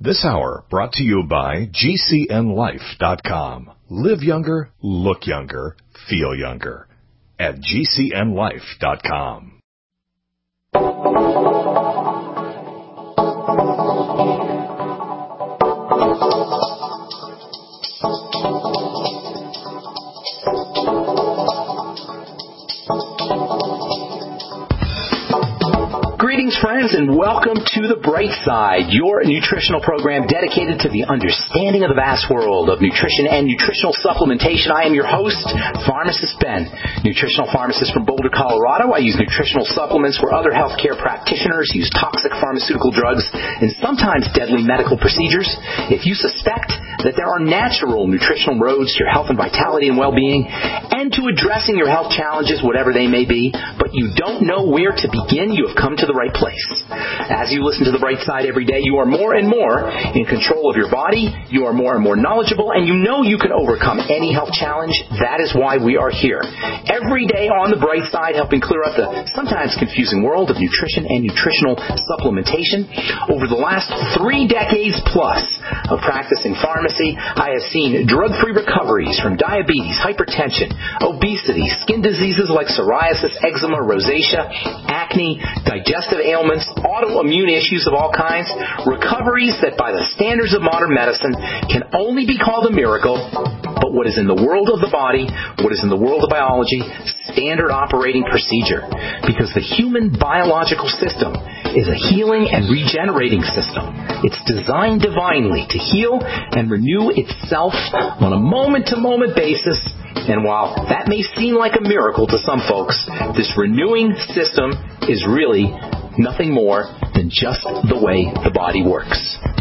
This hour brought to you by GCNLife.com. Live younger, look younger, feel younger at GCNLife.com. Greetings, friends, and welcome to The Bright Side, your nutritional program dedicated to the understanding of the vast world of nutrition and nutritional supplementation. I am your host, Pharmacist Ben, nutritional pharmacist from Boulder, Colorado. I use nutritional supplements where other healthcare practitioners use toxic pharmaceutical drugs and sometimes deadly medical procedures. If you suspect that there are natural nutritional roads to your health and vitality and well-being and to addressing your health challenges, whatever they may be, but you don't know where to begin, you have come to the right place. As you listen to The Bright Side every day, you are more and more in control of your body, you are more and more knowledgeable, and you know you can overcome any health challenge. That is why we are here. Every day on The Bright Side, helping clear up the sometimes confusing world of nutrition and nutritional supplementation. Over the last 3 decades plus of practicing pharmacy, I have seen drug-free recoveries from diabetes, hypertension, obesity, skin diseases like psoriasis, eczema, rosacea, acne, digestive ailments, autoimmune issues of all kinds, recoveries that by the standards of modern medicine can only be called a miracle, but what is in the world of the body, what is in the world of biology, standard operating procedure. Because the human biological system is a healing and regenerating system. It's designed divinely to heal and renew itself on a moment-to-moment basis. And while that may seem like a miracle to some folks, this renewing system is really nothing more than just the way the body works.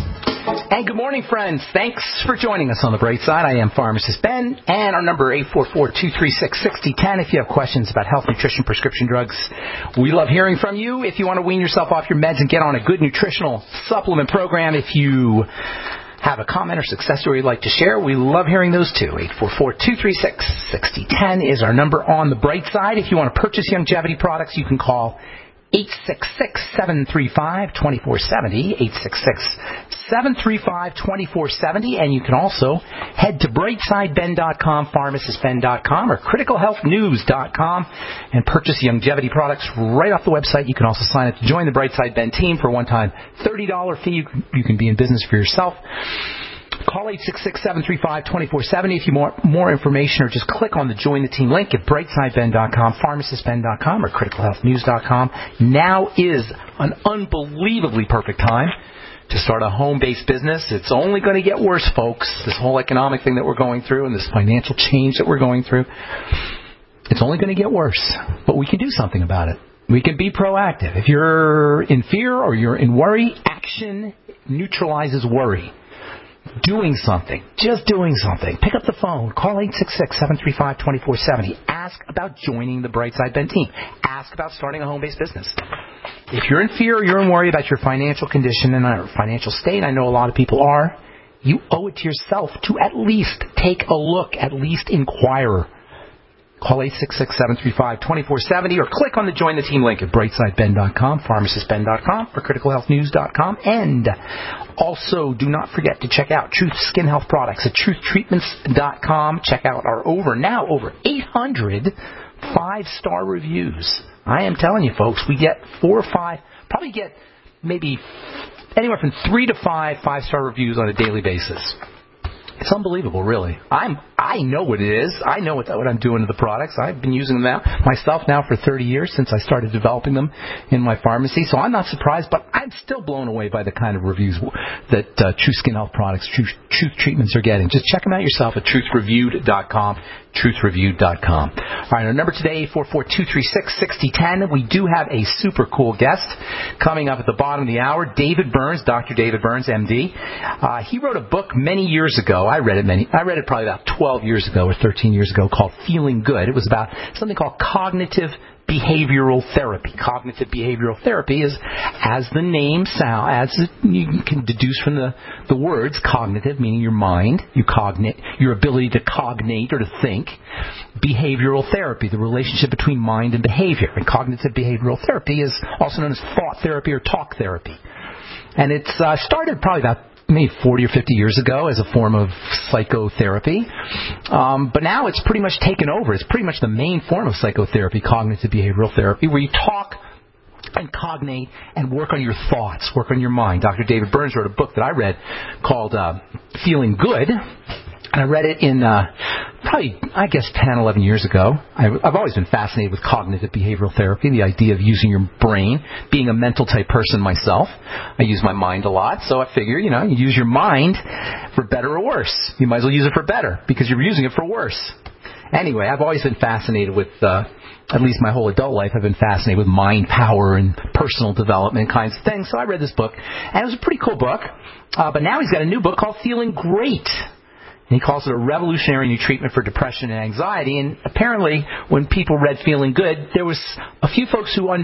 And good morning, friends. Thanks for joining us on The Bright Side. I am Pharmacist Ben, and our number 844-236-6010 if you have questions about health, nutrition, prescription drugs. We love hearing from you. If you want to wean yourself off your meds and get on a good nutritional supplement program, if you have a comment or success story you'd like to share, we love hearing those too. 844-236-6010 is our number on The Bright Side. If you want to purchase longevity products, you can call 866-735-2470, 866-735-2470, and you can also head to brightsideben.com, pharmacistben.com, or criticalhealthnews.com and purchase longevity products right off the website. You can also sign up to join the Brightside Ben team for a one-time $30 fee. You can be in business for yourself. Call 866-735-2470 if you want more information, or just click on the Join the Team link at brightsideben.com, pharmacistben.com, or criticalhealthnews.com. Now is an unbelievably perfect time to start a home-based business. It's only going to get worse, folks. This whole economic thing that we're going through and this financial change that we're going through, it's only going to get worse. But we can do something about it. We can be proactive. If you're in fear or you're in worry, action neutralizes worry. Doing something. Just doing something. Pick up the phone. Call 866-735-2470. Ask about joining the Brightside Ben team. Ask about starting a home-based business. If you're in fear or you're in worry about your financial condition and financial state, I know a lot of people are, you owe it to yourself to at least take a look, at least inquire. Call 866-735-2470 or click on the Join the Team link at brightsideben.com, pharmacistben.com, or criticalhealthnews.com. And also, do not forget to check out Truth Skin Health Products at truthtreatments.com. Check out our over 800 5-star reviews. I am telling you, folks, we get 4 or 5, probably get maybe anywhere from 3 to 5 5-star reviews on a daily basis. It's unbelievable, really. I know what it is. I know what I'm doing to the products. I've been using them myself now for 30 years since I started developing them in my pharmacy. So I'm not surprised, but I'm still blown away by the kind of reviews that True Skin Health Products, Truth Treatments are getting. Just check them out yourself at truthreviewed.com, truthreviewed.com. All right, our number today, 844-236-6010. We do have a super cool guest coming up at the bottom of the hour, David Burns, Dr. David Burns, MD. He wrote a book many years ago. I read it probably about 12 years ago or 13 years ago, called Feeling Good. It was about something called cognitive behavioral therapy. Cognitive behavioral therapy is, as the name sounds, as you can deduce from the words, cognitive, meaning your mind, your ability to cognate or to think. Behavioral therapy, the relationship between mind and behavior. And cognitive behavioral therapy is also known as thought therapy or talk therapy. And it's started probably about maybe 40 or 50 years ago as a form of psychotherapy. But now it's pretty much taken over. It's pretty much the main form of psychotherapy, cognitive behavioral therapy, where you talk and cognate and work on your thoughts, work on your mind. Dr. David Burns wrote a book that I read called Feeling Good. And I read it in probably, I guess, 10, 11 years ago. I've always been fascinated with cognitive behavioral therapy, the idea of using your brain. Being a mental type person myself, I use my mind a lot. So I figure, you use your mind for better or worse. You might as well use it for better because you're using it for worse. Anyway, I've always been fascinated with, at least my whole adult life, I've been fascinated with mind power and personal development kinds of things. So I read this book, and it was a pretty cool book. But now he's got a new book called Feeling Great. And he calls it a revolutionary new treatment for depression and anxiety. And apparently, when people read Feeling Good, there was a few folks who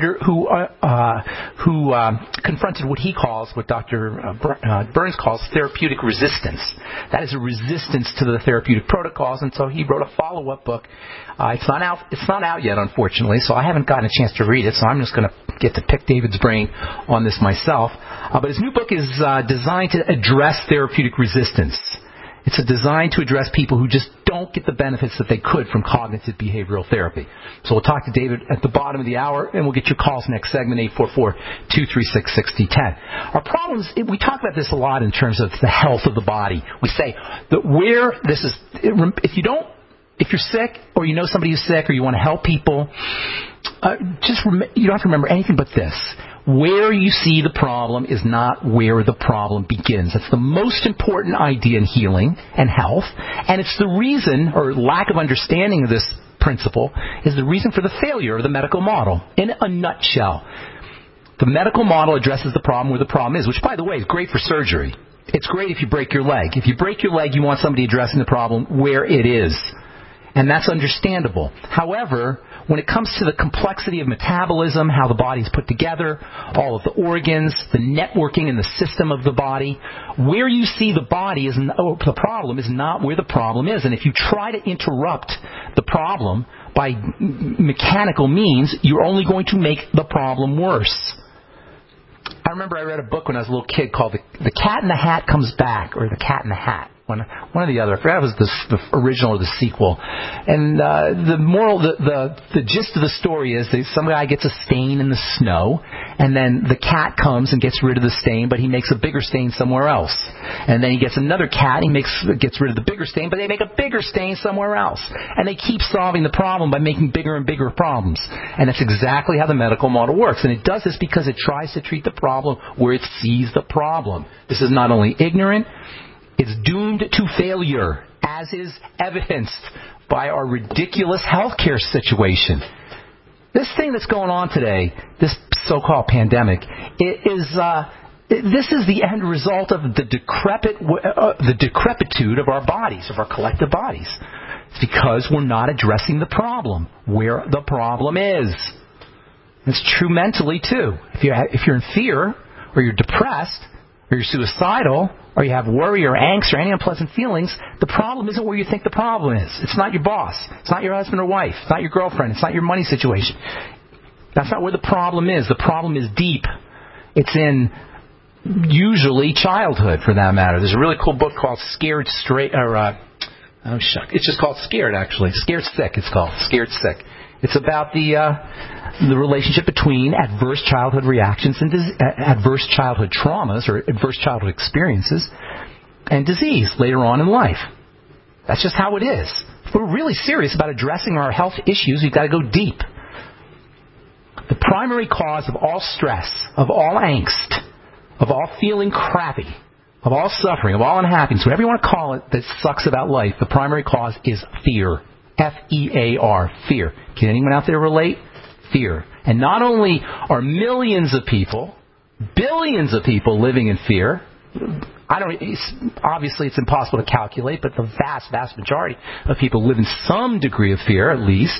confronted what he calls, what Dr. Burns calls, therapeutic resistance. That is a resistance to the therapeutic protocols. And so he wrote a follow-up book. It's not out yet, unfortunately. So I haven't gotten a chance to read it. So I'm just going to get to pick David's brain on this myself. But his new book is designed to address therapeutic resistance. It's designed to address people who just don't get the benefits that they could from cognitive behavioral therapy. So we'll talk to David at the bottom of the hour, and we'll get your calls next segment, 844-236-6010. Our problems, we talk about this a lot in terms of the health of the body. We say that if you're sick or you know somebody who's sick or you want to help people, you don't have to remember anything but this. Where you see the problem is not where the problem begins. That's the most important idea in healing and health. And it's the reason, or lack of understanding of this principle, is the reason for the failure of the medical model. In a nutshell, the medical model addresses the problem where the problem is, which, by the way, is great for surgery. It's great if you break your leg. If you break your leg, you want somebody addressing the problem where it is. And that's understandable. However, when it comes to the complexity of metabolism, how the body is put together, all of the organs, the networking and the system of the body, where you see the problem is not where the problem is. And if you try to interrupt the problem by mechanical means, you're only going to make the problem worse. I remember I read a book when I was a little kid called The Cat in the Hat Comes Back, or The Cat in the Hat. One or the other. I forgot if it was the original or the sequel. And the gist of the story is that some guy gets a stain in the snow, and then the cat comes and gets rid of the stain, but he makes a bigger stain somewhere else. And then he gets another cat, and he gets rid of the bigger stain, but they make a bigger stain somewhere else. And they keep solving the problem by making bigger and bigger problems. And that's exactly how the medical model works. And it does this because it tries to treat the problem where it sees the problem. This is not only ignorant, it's doomed to failure, as is evidenced by our ridiculous healthcare situation. This thing that's going on today, this so-called pandemic, this is the end result of the decrepitude of our bodies, of our collective bodies. It's because we're not addressing the problem where the problem is. It's true mentally too. If you're in fear, or you're depressed, or you're suicidal, or you have worry or angst or any unpleasant feelings, the problem isn't where you think the problem is. It's not your boss. It's not your husband or wife. It's not your girlfriend. It's not your money situation. That's not where the problem is. The problem is deep. It's in usually childhood, for that matter. There's a really cool book called Scared Straight, it's just called Scared, actually. Scared Sick, it's called. Scared Sick. It's about the relationship between adverse childhood reactions and adverse childhood traumas or adverse childhood experiences and disease later on in life. That's just how it is. If we're really serious about addressing our health issues, we've got to go deep. The primary cause of all stress, of all angst, of all feeling crappy, of all suffering, of all unhappiness, whatever you want to call it that sucks about life, the primary cause is fear. F-E-A-R, fear. Can anyone out there relate? Fear. And not only are millions of people, billions of people living in fear, obviously it's impossible to calculate, but the vast, vast majority of people live in some degree of fear, at least.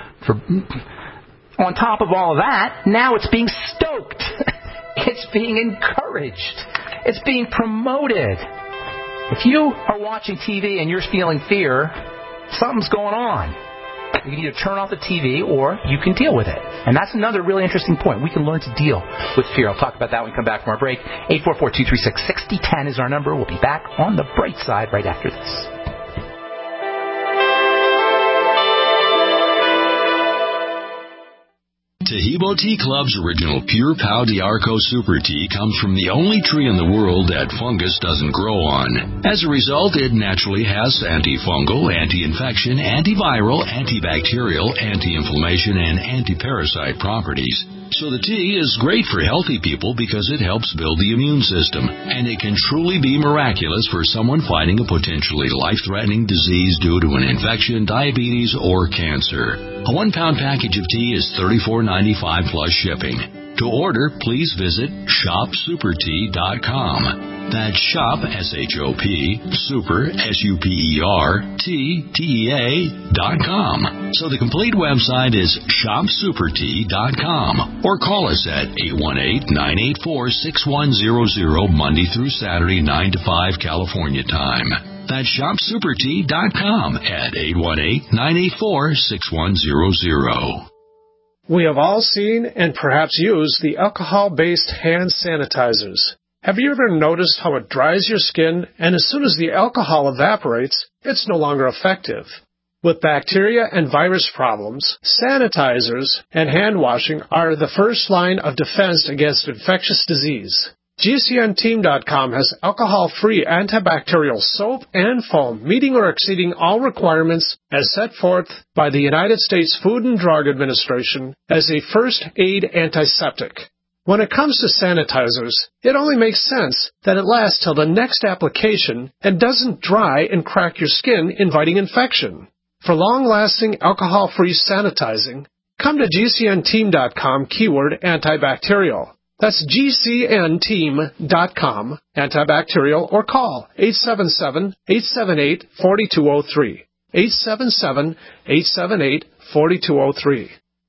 On top of all of that, now it's being stoked. It's being encouraged. It's being promoted. If you are watching TV and you're feeling fear, something's going on. You can either turn off the TV or you can deal with it. And that's another really interesting point. We can learn to deal with fear. I'll talk about that when we come back from our break. 844-236-6010 is our number. We'll be back on the bright side right after this. Taheebo Tea Club's original Pure Pau d'Arco Super Tea comes from the only tree in the world that fungus doesn't grow on. As a result, it naturally has antifungal, anti-infection, antiviral, antibacterial, anti-inflammation, and anti-parasite properties. So the tea is great for healthy people because it helps build the immune system, and it can truly be miraculous for someone fighting a potentially life-threatening disease due to an infection, diabetes, or cancer. A 1-pound package of tea is $34.95 plus shipping. To order, please visit shopsupertea.com. That's shop, S-H-O-P, super, S-U-P-E-R, T-T-E-A.com. So the complete website is shopsupertea.com. Or call us at 818-984-6100 Monday through Saturday, 9 to 5 California time. That's shopsupertea.com at 818-984-6100. We have all seen and perhaps used the alcohol-based hand sanitizers. Have you ever noticed how it dries your skin, and as soon as the alcohol evaporates, it's no longer effective? With bacteria and virus problems, sanitizers and hand washing are the first line of defense against infectious disease. GCNteam.com has alcohol-free antibacterial soap and foam meeting or exceeding all requirements as set forth by the United States Food and Drug Administration as a first aid antiseptic. When it comes to sanitizers, it only makes sense that it lasts till the next application and doesn't dry and crack your skin, inviting infection. For long-lasting alcohol-free sanitizing, come to GCNteam.com keyword antibacterial. That's GCNteam.com, antibacterial, or call 877-878-4203. 877-878-4203.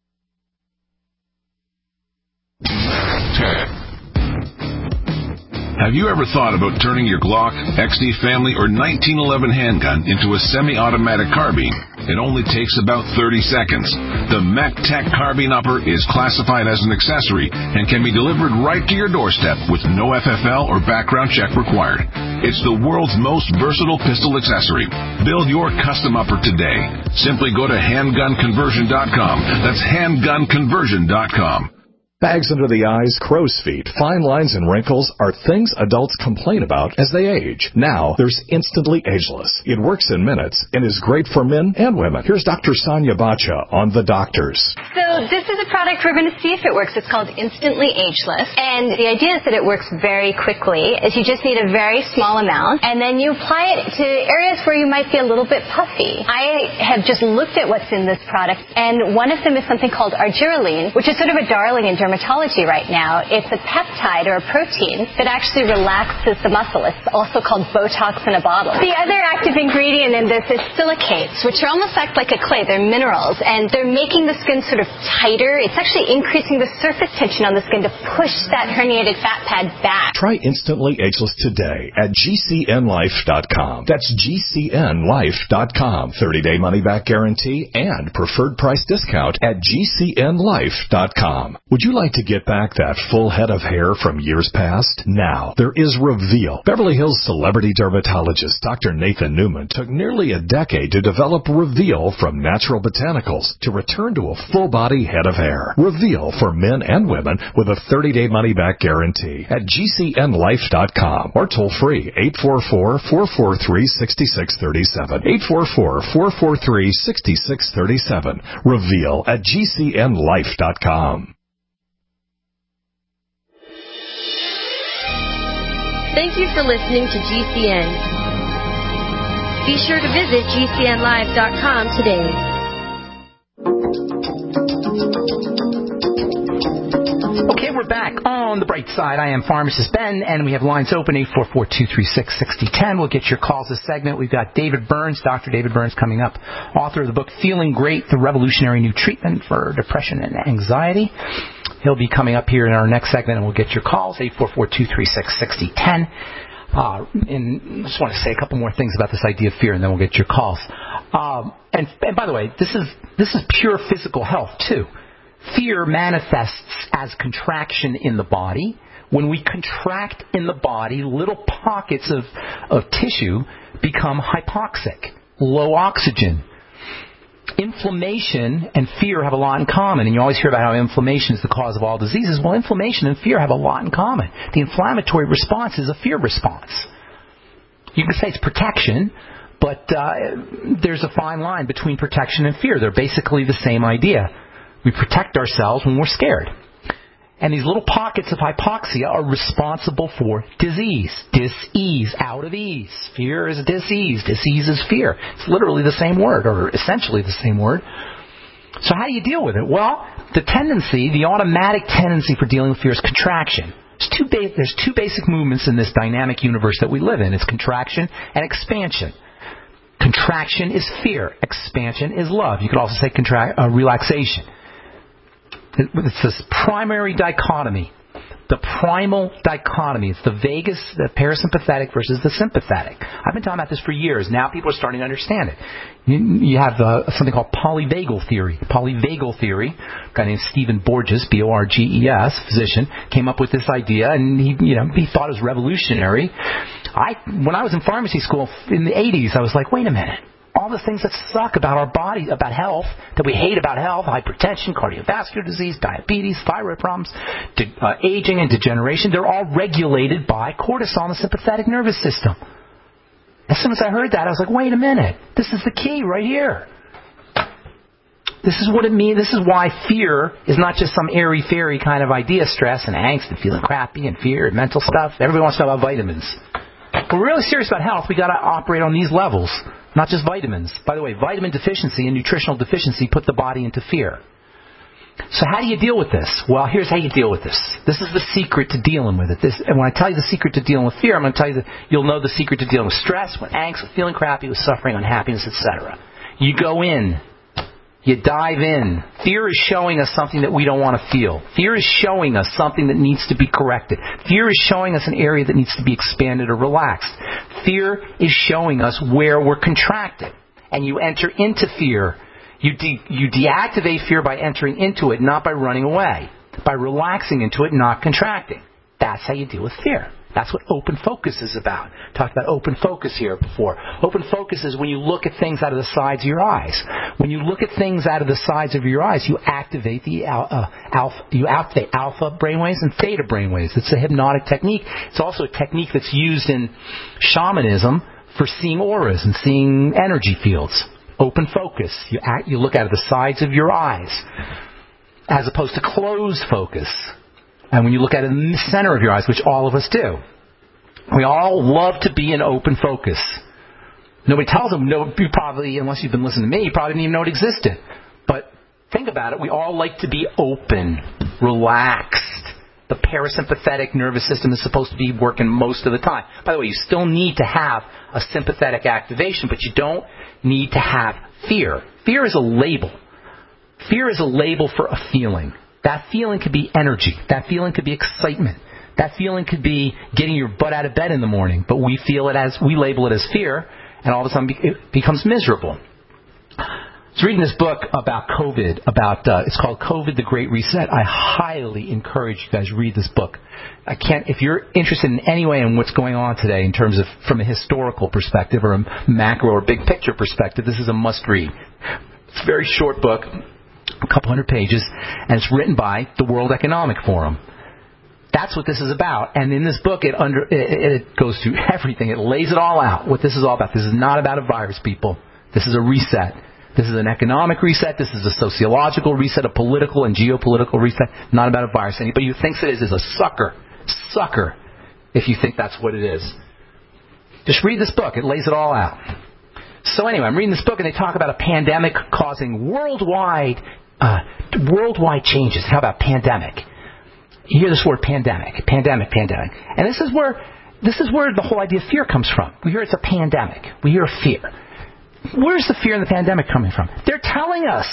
Have you ever thought about turning your Glock, XD Family, or 1911 handgun into a semi-automatic carbine? It only takes about 30 seconds. The MacTech Carbine Upper is classified as an accessory and can be delivered right to your doorstep with no FFL or background check required. It's the world's most versatile pistol accessory. Build your custom upper today. Simply go to handgunconversion.com. That's handgunconversion.com. Bags under the eyes, crow's feet, fine lines, and wrinkles are things adults complain about as they age. Now, there's Instantly Ageless. It works in minutes and is great for men and women. Here's Dr. Sonia Bacha on The Doctors. So this is a product we're going to see if it works. It's called Instantly Ageless. And the idea is that it works very quickly, is you just need a very small amount, and then you apply it to areas where you might be a little bit puffy. I have just looked at what's in this product, and one of them is something called argireline, which is sort of a darling in dermatology right now. It's a peptide or a protein that actually relaxes the muscle. It's also called Botox in a bottle. The other active ingredient in this is silicates, which are almost act like a clay. They're minerals, and they're making the skin sort of tighter. It's actually increasing the surface tension on the skin to push that herniated fat pad back. Try Instantly Ageless today at GCNlife.com. That's GCNlife.com. 30-day money-back guarantee and preferred price discount at GCNlife.com. Would you like to get back that full head of hair from years past? Now, there is Reveal. Beverly Hills celebrity dermatologist Dr. Nathan Newman took nearly a decade to develop Reveal from natural botanicals to return to a full-body head of hair. Reveal for men and women with a 30-day money-back guarantee at GCNlife.com or toll-free 844-443-6637. 844-443-6637. Reveal at GCNlife.com. Thank you for listening to GCN. Be sure to visit GCNlive.com today. Okay, we're back on the bright side. I am Pharmacist Ben, and we have lines open 844-236-6010. We'll get your calls this segment. We've got David Burns, Dr. David Burns, coming up, author of the book Feeling Great, the Revolutionary New Treatment for Depression and Anxiety. He'll be coming up here in our next segment, and we'll get your calls, 844-236-6010. And I just want to say a couple more things about this idea of fear, and then we'll get your calls. And by the way, this is pure physical health too. Fear manifests as contraction in the body. When we contract in the body, little pockets of tissue become hypoxic, low oxygen. Inflammation and fear have a lot in common, and you always hear about how inflammation is the cause of all diseases. Well, inflammation and fear have a lot in common. The inflammatory response is a fear response. You can say it's protection, but there's a fine line between protection and fear. They're basically the same idea. We protect ourselves when we're scared. And these little pockets of hypoxia are responsible for disease. Dis-ease, out of ease. Fear is dis-ease. Dis-ease is fear. It's literally the same word, or essentially the same word. So how do you deal with it? Well, the automatic tendency for dealing with fear is contraction. There's two basic movements in this dynamic universe that we live in. It's contraction and expansion. Contraction is fear. Expansion is love. You could also say relaxation. It's this primary dichotomy, the primal dichotomy. It's the vagus, the parasympathetic versus the sympathetic. I've been talking about this for years. Now people are starting to understand it. You have something called polyvagal theory. Polyvagal theory, a guy named Stephen Borges, B-O-R-G-E-S, physician, came up with this idea, and he thought it was revolutionary. When I was in pharmacy school in the 80s, I was like, wait a minute. All the things that suck about our body, about health, that we hate about health, hypertension, cardiovascular disease, diabetes, thyroid problems, aging and degeneration, they're all regulated by cortisol in the sympathetic nervous system. As soon as I heard that, I was like, wait a minute. This is the key right here. This is what it means. This is why fear is not just some airy-fairy kind of idea, stress and angst and feeling crappy and fear and mental stuff. Everybody wants to know about vitamins. If we're really serious about health, we got to operate on these levels. Not just vitamins. By the way, vitamin deficiency and nutritional deficiency put the body into fear. So how do you deal with this? Well, here's how you deal with this. This is the secret to dealing with it. And when I tell you the secret to dealing with fear, I'm going to tell you that you'll know the secret to dealing with stress, with angst, with feeling crappy, with suffering, unhappiness, etc. You go in. You dive in. Fear is showing us something that we don't want to feel. Fear is showing us something that needs to be corrected. Fear is showing us an area that needs to be expanded or relaxed. Fear is showing us where we're contracted. And you enter into fear. You deactivate fear by entering into it, not by running away. By relaxing into it, not contracting. That's how you deal with fear. That's what open focus is about. Talked about open focus here before. Open focus is when you look at things out of the sides of your eyes. When you look at things out of the sides of your eyes, you activate the alpha brainwaves and theta brainwaves. It's a hypnotic technique. It's also a technique that's used in shamanism for seeing auras and seeing energy fields. Open focus. You look out of the sides of your eyes, as opposed to closed focus. And when you look at it in the center of your eyes, which all of us do, we all love to be in open focus. Nobody tells them, you probably, unless you've been listening to me, you probably didn't even know it existed. But think about it, we all like to be open, relaxed. The parasympathetic nervous system is supposed to be working most of the time. By the way, you still need to have a sympathetic activation, but you don't need to have fear. Fear is a label. Fear is a label for a feeling. That feeling could be energy. That feeling could be excitement. That feeling could be getting your butt out of bed in the morning. But we label it as fear, and all of a sudden it becomes miserable. I was reading this book about COVID, it's called COVID, The Great Reset. I highly encourage you guys to read this book. If you're interested in any way in what's going on today in terms of from a historical perspective or a macro or big picture perspective, this is a must read. It's a very short book. A couple hundred pages, and it's written by the World Economic Forum. That's what this is about. And in this book, it goes through everything. It lays it all out, what this is all about. This is not about a virus, people. This is a reset. This is an economic reset. This is a sociological reset, a political and geopolitical reset. Not about a virus. Anybody who thinks it is a sucker. Sucker, if you think that's what it is. Just read this book. It lays it all out. So anyway, I'm reading this book, and they talk about a pandemic causing worldwide changes. How about pandemic? You hear this word pandemic. And this is where the whole idea of fear comes from. We hear it's a pandemic. We hear fear. Where's the fear in the pandemic coming from? They're telling us.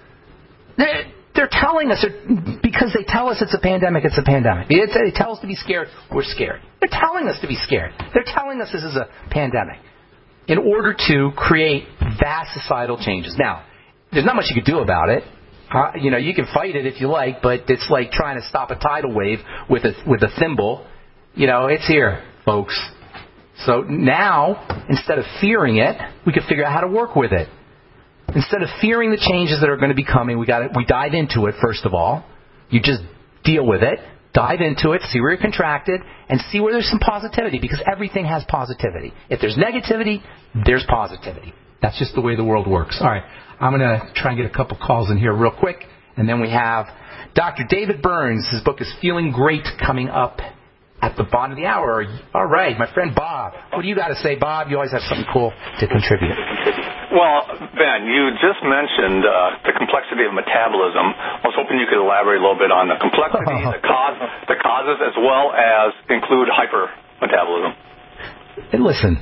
They're telling us because they tell us it's a pandemic, it's a pandemic. They tell us to be scared, we're scared. They're telling us to be scared. They're telling us this is a pandemic in order to create vast societal changes. Now, there's not much you can do about it. You can fight it if you like, but it's like trying to stop a tidal wave with a thimble. It's here, folks. So now, instead of fearing it, we can figure out how to work with it. Instead of fearing the changes that are going to be coming, we dive into it, first of all. You just deal with it. Dive into it, see where you're contracted, and see where there's some positivity, because everything has positivity. If there's negativity, there's positivity. That's just the way the world works. All right, I'm going to try and get a couple calls in here real quick, and then we have Dr. David Burns. His book is Feeling Great, coming up at the bottom of the hour. All right, my friend Bob. What do you got to say, Bob? You always have something cool to contribute. Well, Ben, you just mentioned the complexity of metabolism. I was hoping you could elaborate a little bit on the complexity, the causes, as well as include hypermetabolism. And listen,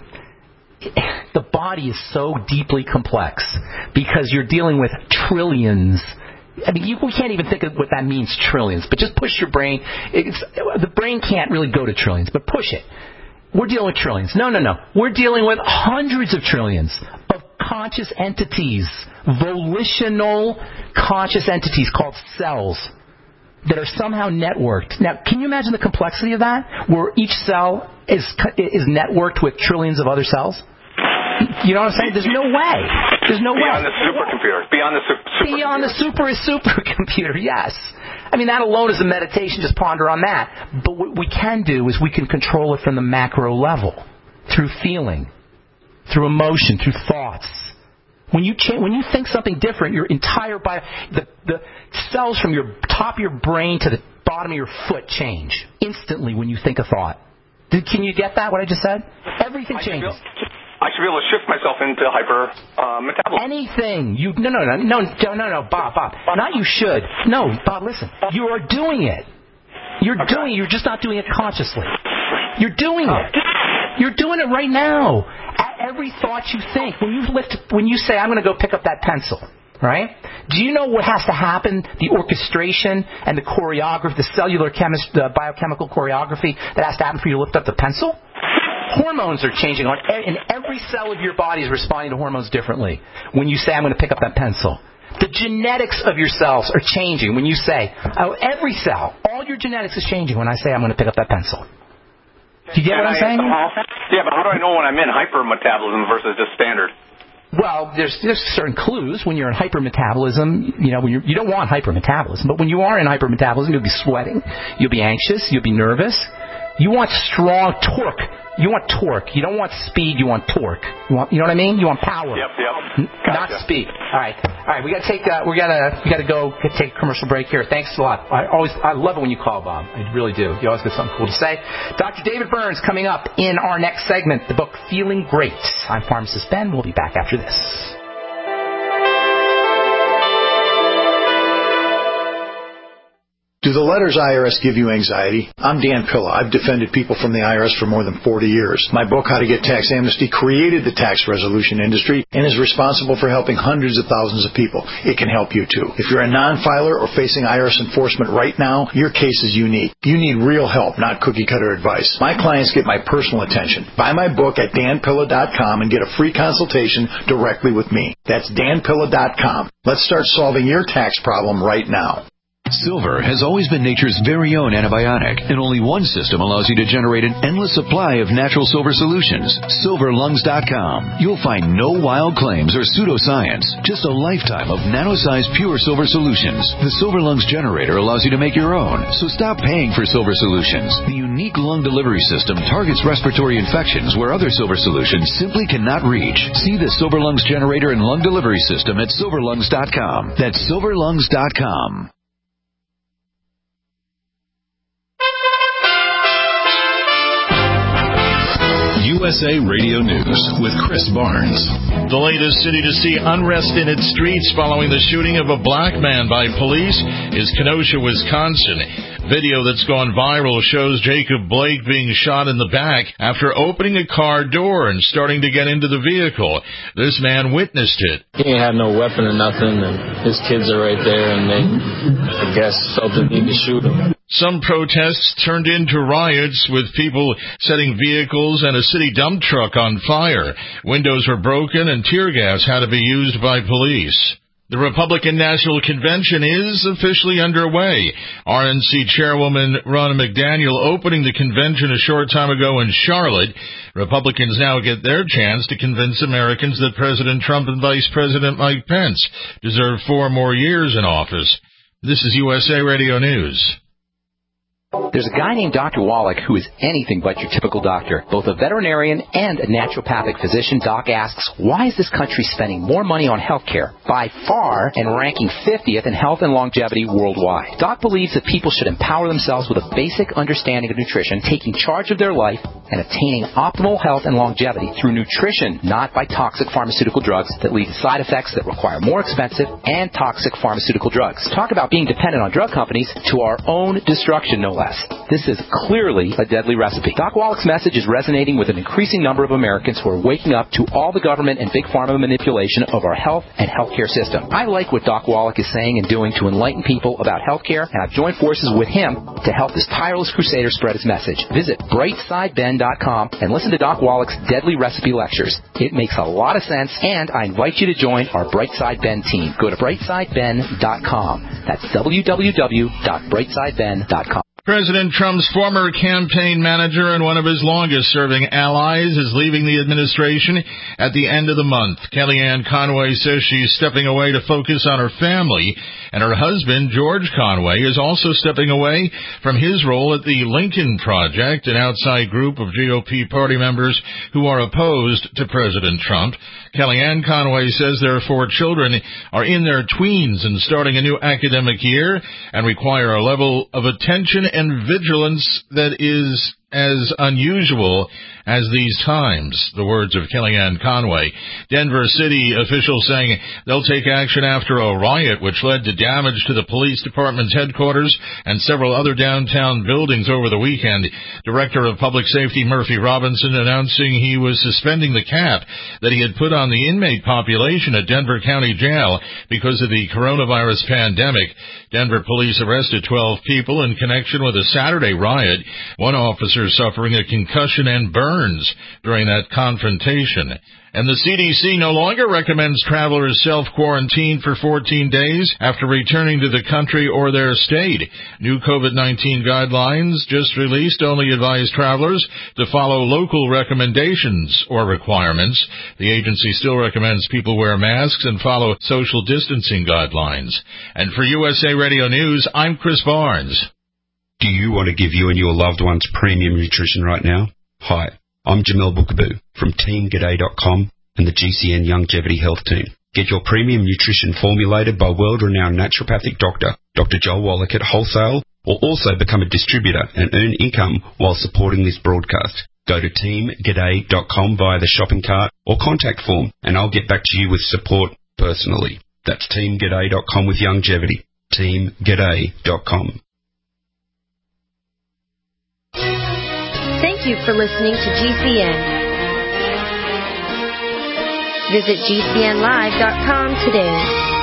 the body is so deeply complex because you're dealing with trillions. I mean, we can't even think of what that means, trillions. But just push your brain. The brain can't really go to trillions, but push it. We're dealing with trillions. No. We're dealing with hundreds of trillions of conscious entities, volitional conscious entities called cells that are somehow networked. Now, can you imagine the complexity of that, where each cell is networked with trillions of other cells? You know what I'm saying? There's no way. Beyond the supercomputer. Beyond the supercomputer, yes. I mean, that alone is a meditation. Just ponder on that. But what we can do is we can control it from the macro level, through feeling, through emotion, through thoughts. When you think something different, your entire body, the cells from your top of your brain to the bottom of your foot change instantly when you think a thought. Can you get that, what I just said? Everything changes. I should be able to shift myself into hyper-metabolism. Anything. No, Bob. Not you should. No, Bob, listen. You are doing it. You're doing it. You're just not doing it consciously. You're doing it. You're doing it right now. At every thought you think, when you say, I'm going to go pick up that pencil, right? Do you know what has to happen? The orchestration and the choreography, the cellular the biochemical choreography that has to happen for you to lift up the pencil? Hormones are changing, and every cell of your body is responding to hormones differently when you say, I'm going to pick up that pencil. The genetics of your cells are changing when you say, every cell, all your genetics is changing when I say, I'm going to pick up that pencil. Do you get what I'm saying? Yeah, but how do I know when I'm in hypermetabolism versus just standard? Well, there's certain clues when you're in hypermetabolism. When you don't want hypermetabolism, but when you are in hypermetabolism, you'll be sweating, you'll be anxious, you'll be nervous. You want strong torque. You want torque. You don't want speed. You want torque. You know what I mean? You want power. Yep. Not speed. All right. We gotta go take a commercial break here. Thanks a lot. I love it when you call, Bob. I really do. You always got something cool to say. Dr. David Burns coming up in our next segment. The book Feeling Great. I'm Pharmacist Ben. We'll be back after this. Do the letters IRS give you anxiety? I'm Dan Pilla. I've defended people from the IRS for more than 40 years. My book, How to Get Tax Amnesty, created the tax resolution industry and is responsible for helping hundreds of thousands of people. It can help you too. If you're a non-filer or facing IRS enforcement right now, your case is unique. You need real help, not cookie-cutter advice. My clients get my personal attention. Buy my book at danpilla.com and get a free consultation directly with me. That's danpilla.com. Let's start solving your tax problem right now. Silver has always been nature's very own antibiotic, and only one system allows you to generate an endless supply of natural silver solutions. SilverLungs.com. You'll find no wild claims or pseudoscience, just a lifetime of nano-sized pure silver solutions. The Silver Lungs generator allows you to make your own, so stop paying for silver solutions. The unique lung delivery system targets respiratory infections where other silver solutions simply cannot reach. See the Silver Lungs generator and lung delivery system at SilverLungs.com. That's SilverLungs.com. USA Radio News with Chris Barnes. The latest city-to-sea unrest in its streets following the shooting of a black man by police is Kenosha, Wisconsin. Video that's gone viral shows Jacob Blake being shot in the back after opening a car door and starting to get into the vehicle. This man witnessed it. He didn't have no weapon or nothing, and his kids are right there, and they, I guess, felt the need to shoot him. Some protests turned into riots with people setting vehicles and a city dump truck on fire. Windows were broken and tear gas had to be used by police. The Republican National Convention is officially underway. RNC Chairwoman Ronna McDaniel opening the convention a short time ago in Charlotte. Republicans now get their chance to convince Americans that President Trump and Vice President Mike Pence deserve 4 more years in office. This is USA Radio News. There's a guy named Dr. Wallach who is anything but your typical doctor. Both a veterinarian and a naturopathic physician, Doc asks, why is this country spending more money on health care by far and ranking 50th in health and longevity worldwide? Doc believes that people should empower themselves with a basic understanding of nutrition, taking charge of their life, and attaining optimal health and longevity through nutrition, not by toxic pharmaceutical drugs that lead to side effects that require more expensive and toxic pharmaceutical drugs. Talk about being dependent on drug companies to our own destruction, no less. This is clearly a deadly recipe. Doc Wallach's message is resonating with an increasing number of Americans who are waking up to all the government and big pharma manipulation of our health and healthcare system. I like what Doc Wallach is saying and doing to enlighten people about healthcare, and I've joined forces with him to help this tireless crusader spread his message. Visit brightsideben.com and listen to Doc Wallach's deadly recipe lectures. It makes a lot of sense, and I invite you to join our Brightside Ben team. Go to brightsideben.com. That's www.brightsideben.com. President Trump's former campaign manager and one of his longest-serving allies is leaving the administration at the end of the month. Kellyanne Conway says she's stepping away to focus on her family, and her husband, George Conway, is also stepping away from his role at the Lincoln Project, an outside group of GOP party members who are opposed to President Trump. Kellyanne Conway says their 4 children are in their tweens and starting a new academic year and require a level of attention and vigilance that is as unusual as these times, the words of Kellyanne Conway. Denver City officials saying they'll take action after a riot which led to damage to the police department's headquarters and several other downtown buildings over the weekend. Director of Public Safety Murphy Robinson announcing he was suspending the cap that he had put on the inmate population at Denver County Jail because of the coronavirus pandemic. Denver police arrested 12 people in connection with a Saturday riot. One officer suffering a concussion and burns during that confrontation. And the CDC no longer recommends travelers self-quarantine for 14 days after returning to the country or their state. New COVID-19 guidelines just released only advise travelers to follow local recommendations or requirements. The agency still recommends people wear masks and follow social distancing guidelines. And for USA Radio News, I'm Chris Barnes. Do you want to give you and your loved ones premium nutrition right now? Hi, I'm Jamel Bookaboo from TeamGaday.com and the GCN Longevity Health Team. Get your premium nutrition formulated by world-renowned naturopathic doctor, Dr. Joel Wallach at wholesale, or also become a distributor and earn income while supporting this broadcast. Go to TeamGaday.com via the shopping cart or contact form, and I'll get back to you with support personally. That's TeamGaday.com with longevity. TeamGaday.com. Thank you for listening to GCN. Visit GCNlive.com today.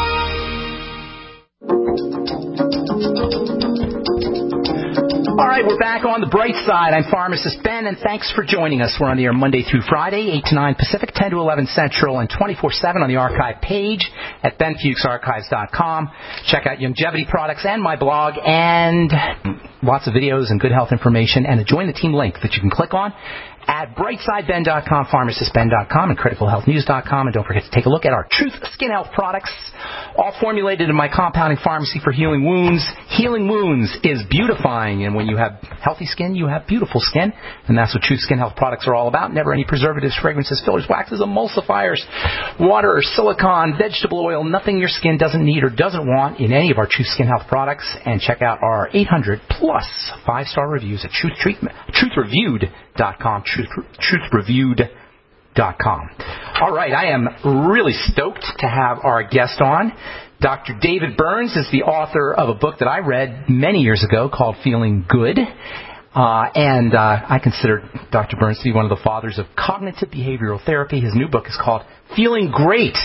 All right, we're back on the bright side. I'm Pharmacist Ben, and thanks for joining us. We're on the air Monday through Friday, 8 to 9 Pacific, 10 to 11 Central, and 24/7 on the archive page at benfuchsarchives.com. Check out Longevity products and my blog, and lots of videos and good health information, and a Join the Team link that you can click on at brightsideben.com, pharmacistben.com, and criticalhealthnews.com. And don't forget to take a look at our Truth Skin Health products, all formulated in my compounding pharmacy for healing wounds. Healing wounds is beautifying, and when you have healthy skin, you have beautiful skin, and that's what Truth Skin Health products are all about. Never any preservatives, fragrances, fillers, waxes, emulsifiers, water or silicone, vegetable oil, nothing your skin doesn't need or doesn't want in any of our Truth Skin Health products. And check out our 800-plus 5-star reviews at truthreviewed.com, truthreviewed.com. All right, I am really stoked to have our guest on. Dr. David Burns is the author of a book that I read many years ago called Feeling Good. And I consider Dr. Burns to be one of the fathers of cognitive behavioral therapy. His new book is called Feeling Great,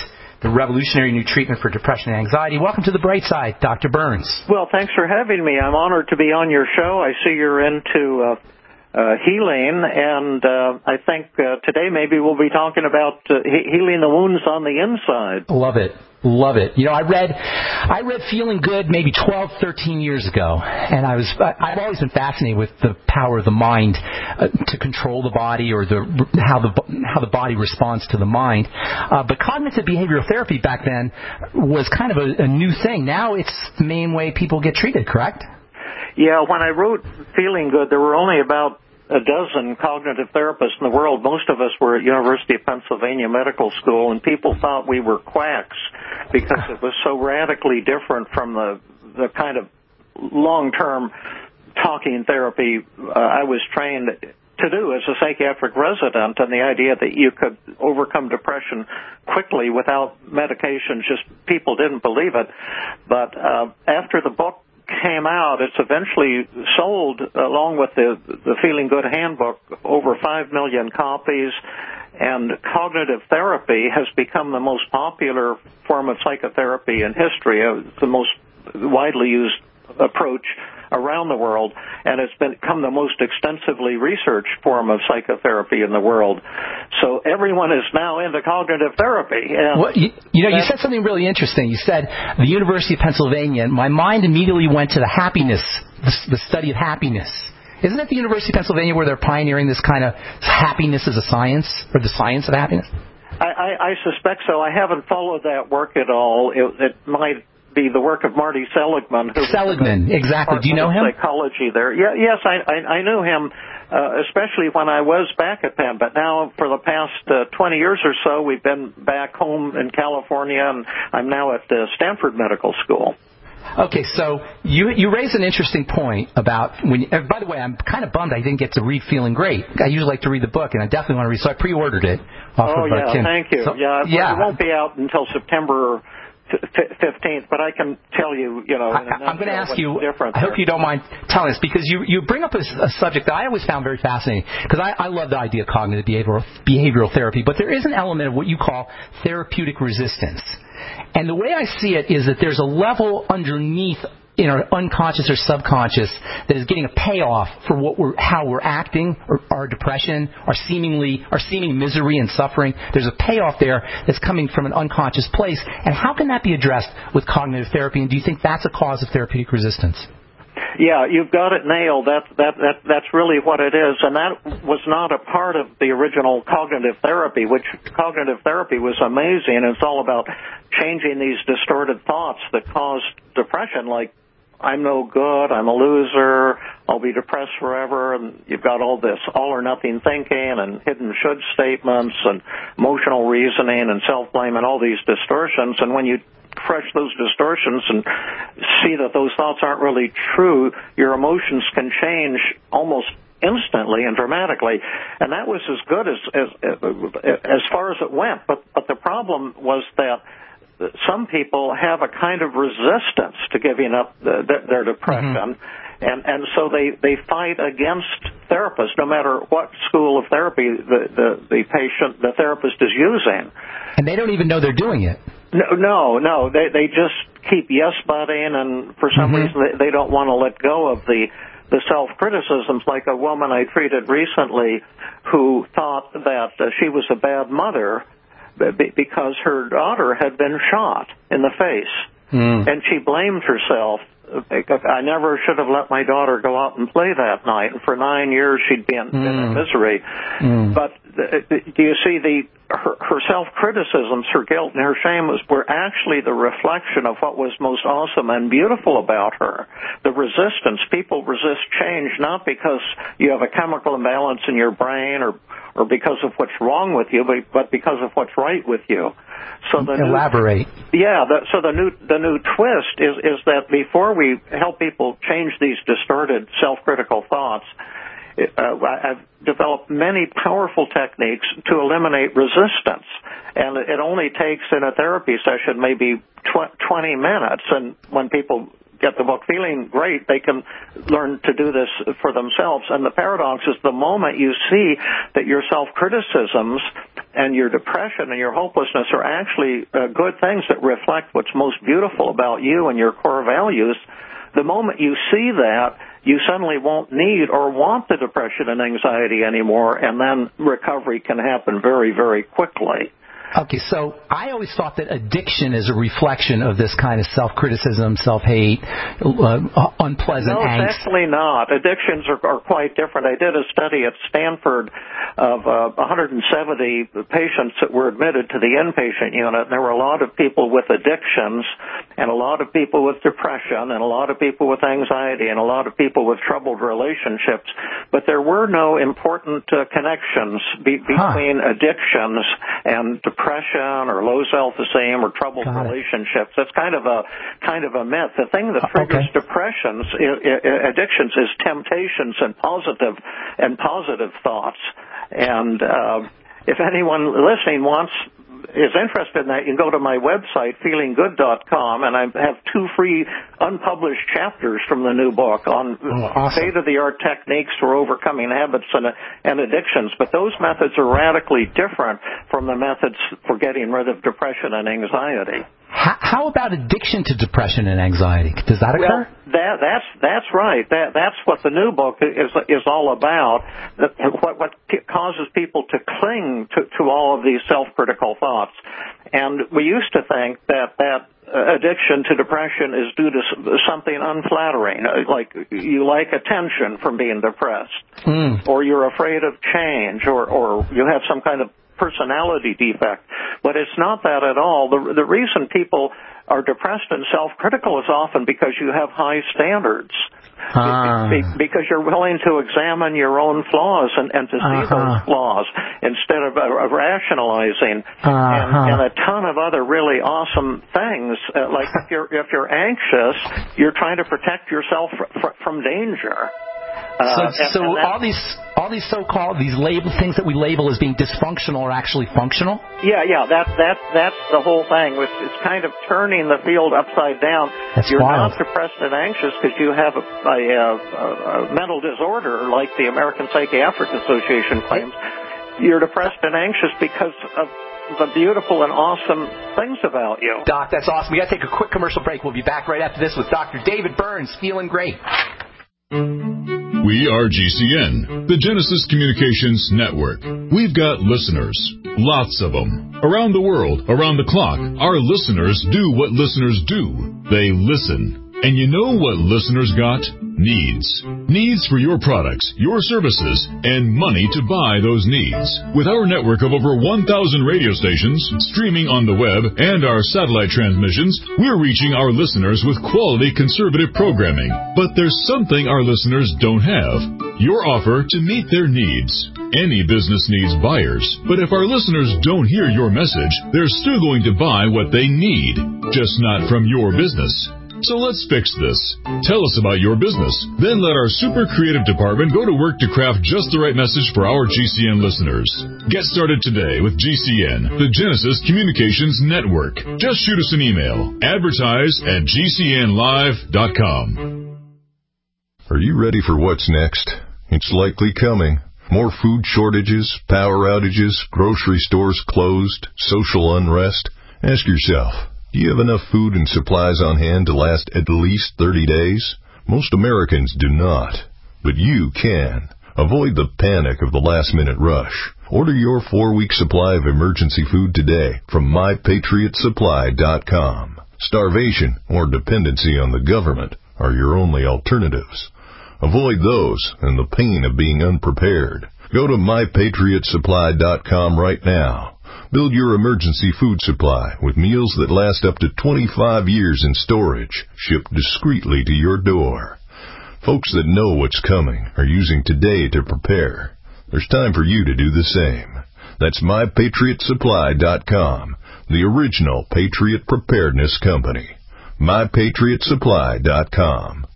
the revolutionary new treatment for depression and anxiety. Welcome to the bright side, Dr. Burns. Well, thanks for having me. I'm honored to be on your show. I see you're into healing, and I think today maybe we'll be talking about healing the wounds on the inside. Love it. Love it. You know, I read Feeling Good maybe 12, 13 years ago, and I've always been fascinated with the power of the mind to control the body, or how the body responds to the mind. But cognitive behavioral therapy back then was kind of a new thing. Now it's the main way people get treated, correct? Yeah, when I wrote Feeling Good, there were only about a dozen cognitive therapists in the world. Most of us were at University of Pennsylvania Medical School, and people thought we were quacks because it was so radically different from the kind of long-term talking therapy I was trained to do as a psychiatric resident, and the idea that you could overcome depression quickly without medications, just people didn't believe it. But after the book came out, it's eventually sold along with the Feeling Good handbook, over 5 million copies, and cognitive therapy has become the most popular form of psychotherapy in history. It's the most widely used approach around the world, and it's become the most extensively researched form of psychotherapy in the world. So everyone is now into cognitive therapy. And well, you said something really interesting. You said the University of Pennsylvania, and my mind immediately went to the happiness, the study of happiness. Isn't it the University of Pennsylvania where they're pioneering this kind of happiness as a science, or the science of happiness? I suspect so. I haven't followed that work at all. It might be the work of Marty Seligman. Seligman, exactly. Do you know him? Psychology there. Yeah, yes, I knew him, especially when I was back at Penn. But now, for the past 20 years or so, we've been back home in California, and I'm now at Stanford Medical School. Okay, so you raise an interesting point about when. By the way, I'm kind of bummed I didn't get to read Feeling Great. I usually like to read the book, and I definitely want to read. So I pre-ordered it. Thank you. So, it won't be out until September 15th, but I can tell you, I'm going to ask you, I hope you don't mind telling us, because you bring up a subject that I always found very fascinating, because I love the idea of cognitive behavioral therapy, but there is an element of what you call therapeutic resistance. And the way I see it is that there's a level underneath in our unconscious or subconscious that is getting a payoff for how we're acting, or our depression, our seeming misery and suffering. There's a payoff there that's coming from an unconscious place. And how can that be addressed with cognitive therapy? And do you think that's a cause of therapeutic resistance? Yeah, you've got it nailed. That's really what it is, and that was not a part of the original cognitive therapy, which cognitive therapy was amazing. It's all about changing these distorted thoughts that cause depression, like I'm no good, I'm a loser, I'll be depressed forever, and you've got all this all-or-nothing thinking and hidden should statements and emotional reasoning and self-blame and all these distortions. And when you crush those distortions and see that those thoughts aren't really true, your emotions can change almost instantly and dramatically. And that was as good as far as it went. But the problem was that some people have a kind of resistance to giving up their depression, and so they fight against therapists, no matter what school of therapy the therapist is using. And they don't even know they're doing it. No. They just keep yes-butting, and for some reason they don't want to let go of the self-criticisms, like a woman I treated recently who thought that she was a bad mother because her daughter had been shot in the face. And she blamed herself. I never should have let my daughter go out and play that night. And for 9 years she'd been in misery. But do you see her self-criticisms, her guilt and her shame were actually the reflection of what was most awesome and beautiful about her. The resistance. People resist change not because you have a chemical imbalance in your brain or because of what's wrong with you, but because of what's right with you. So elaborate. So the new twist is that before we help people change these distorted self-critical thoughts, I've developed many powerful techniques to eliminate resistance. And it only takes in a therapy session maybe 20 minutes. And when people get the book Feeling Great, they can learn to do this for themselves. And the paradox is the moment you see that your self-criticisms and your depression and your hopelessness are actually good things that reflect what's most beautiful about you and your core values, the moment you see that, you suddenly won't need or want the depression and anxiety anymore, and then recovery can happen very, very quickly. Okay, so I always thought that addiction is a reflection of this kind of self-criticism, self-hate, unpleasant angst. No, actually not. Addictions are quite different. I did a study at Stanford of 170 patients that were admitted to the inpatient unit, and there were a lot of people with addictions, and a lot of people with depression, and a lot of people with anxiety, and a lot of people with troubled relationships. But there were no important connections between addictions and depression or low self-esteem or troubled relationships. That's kind of a myth. The thing that triggers addictions is temptations and positive thoughts. And if anyone listening is interested in that, you can go to my website, feelinggood.com, and I have 2 free unpublished chapters from the new book on state-of-the-art techniques for overcoming habits and addictions. But those methods are radically different from the methods for getting rid of depression and anxiety. How about addiction to depression and anxiety? Does that occur? Well, that's right. That's what the new book is all about. What causes people to cling to all of these self-critical thoughts. And we used to think that addiction to depression is due to something unflattering, like you like attention from being depressed, or you're afraid of change, or you have some kind of personality defect. But it's not that at all. The reason people are depressed and self-critical is often because you have high standards. Because you're willing to examine your own flaws and to see those flaws instead of rationalizing. And a ton of other really awesome things. Like if you're anxious, you're trying to protect yourself from danger. So all these so-called things that we label as being dysfunctional are actually functional? Yeah. That's the whole thing. It's kind of turning the field upside down. You're not depressed and anxious because you have a mental disorder like the American Psychiatric Association claims. You're depressed and anxious because of the beautiful and awesome things about you. Doc, that's awesome. We got to take a quick commercial break. We'll be back right after this with Dr. David Burns. Feeling great. We are GCN, the Genesis Communications Network. We've got listeners, lots of them. Around the world, around the clock, our listeners do what listeners do. They listen. And you know what listeners got? Needs. Needs for your products, your services, and money to buy those needs. With our network of over 1,000 radio stations, streaming on the web, and our satellite transmissions, we're reaching our listeners with quality conservative programming. But there's something our listeners don't have. Your offer to meet their needs. Any business needs buyers, but if our listeners don't hear your message, they're still going to buy what they need, just not from your business. So let's fix this. Tell us about your business. Then let our super creative department go to work to craft just the right message for our GCN listeners. Get started today with GCN, the Genesis Communications Network. Just shoot us an email. Advertise@GCNlive.com. Are you ready for what's next? It's likely coming. More food shortages, power outages, grocery stores closed, social unrest. Ask yourself, do you have enough food and supplies on hand to last at least 30 days? Most Americans do not, but you can. Avoid the panic of the last-minute rush. Order your 4-week supply of emergency food today from MyPatriotSupply.com. Starvation or dependency on the government are your only alternatives. Avoid those and the pain of being unprepared. Go to MyPatriotSupply.com right now. Build your emergency food supply with meals that last up to 25 years in storage, shipped discreetly to your door. Folks that know what's coming are using today to prepare. There's time for you to do the same. That's MyPatriotSupply.com, the original Patriot Preparedness Company. MyPatriotSupply.com.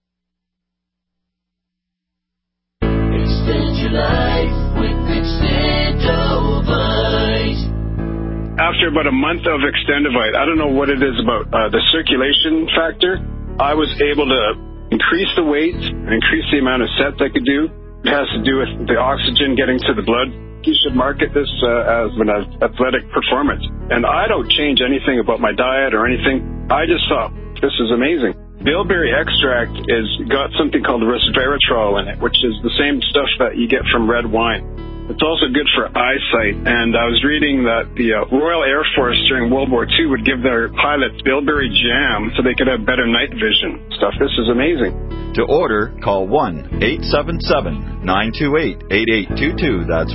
Extend your life with Extendovite. After about a month of Extendovite, I don't know what it is about the circulation factor, I was able to increase the weight and increase the amount of sets I could do. It has to do with the oxygen getting to the blood you should market this as an athletic performance. And I don't change anything about my diet or anything. I just thought, this is amazing. Bilberry extract is got something called resveratrol in it, which is the same stuff that you get from red wine. It's also good for eyesight, and I was reading that the Royal Air Force during World War II would give their pilots bilberry jam so they could have better night vision stuff. This is amazing. To order, call 1-877-928-8822. That's